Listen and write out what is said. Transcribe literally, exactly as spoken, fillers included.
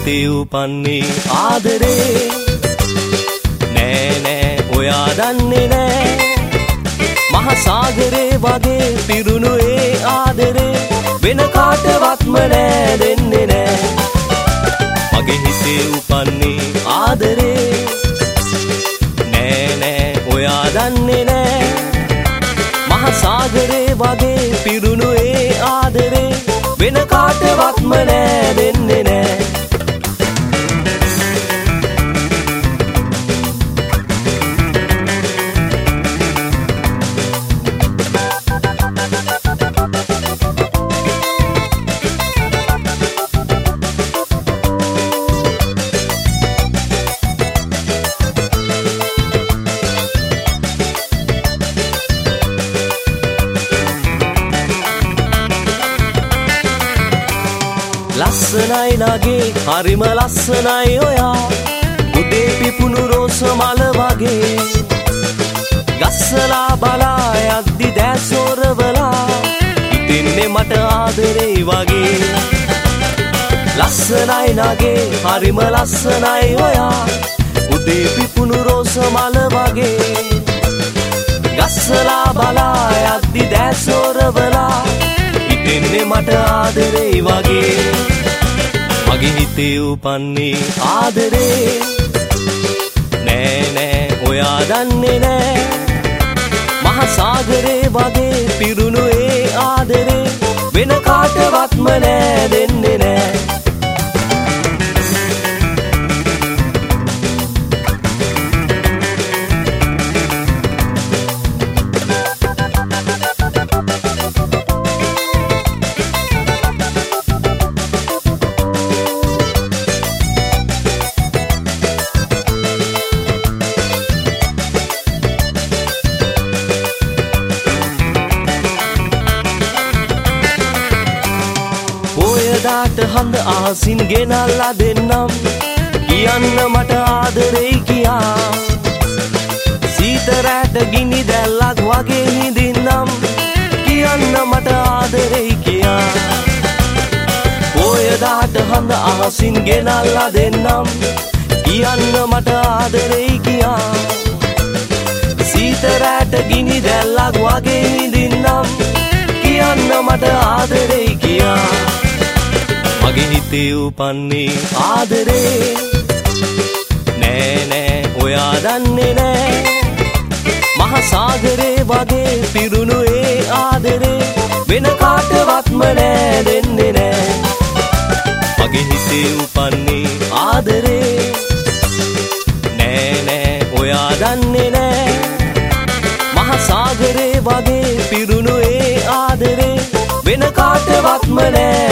හිතේ උපන්නේ ආදරේ නෑ නෑ ඔයා දන්නේ නෑ මහ සාගරේ වගේ පිරුණු ඒ ආදරේ වෙන කාටවත්ම නෑ දෙන්නේ නෑ මගේ හිතේ උපන්නේ ආදරේ නෑ නෑ ඔයා දන්නේ නෑ මහ සාගරේ වගේ පිරුණු ඒ ආදරේ වෙන කාටවත්ම නෑ දෙන්නේ නෑ ලස්සනයි නගේ හරිම ලස්සනයි ඔයා උදේ පිපුණු රෝස මල වගේ ගස්සලා බලා යද්දි දැසොරවලා හිතෙන්නේ මට ආදරේ වගේ ලස්සනයි නගේ හරිම ලස්සනයි ඔයා උදේ පිපුණු රෝස මල වගේ ගස්සලා බලා යද්දි දැසොරවලා හිතෙන්නේ මට ආදරේ වගේ මගේ හිතේ උපන්නේ ආදරේ නෑ නෑ ඔයා දන්නේ නෑ මහ සාගරේ වගේ පිරුණු ඒ ආදරේ වෙන කාටවත්ම නෑ දෙන්නේ නෑ දාට හඳ ආසින් ගෙනල්ලා දෙන්නම් කියන්න මට ආදරේ කියා සීතරෑට ගිනි දැල්ලක් වගේ හිඳින්නම් කියන්න මට ආදරේ කියා පොය දාට හඳ ආසින් ගෙනල්ලා දෙන්නම් කියන්න මට ආදරේ කියා සීතරෑට ගිනි දැල්ලක් වගේ හිඳින්නම් කියන්න මට ආදරේ කියා මගේ හිතේ උපන්නේ ආදරේ නෑ නෑ ඔයා දන්නේ නෑ මහ සාගරේ වගේ පිරුණු ඒ ආදරේ වෙන කාටවත්ම නෑ දෙන්නේ නෑ මගේ හිතේ උපන්නේ ආදරේ නෑ නෑ ඔයා දන්නේ නෑ මහ සාගරේ වගේ පිරුණු ඒ ආදරේ වෙන කාටවත්ම නෑ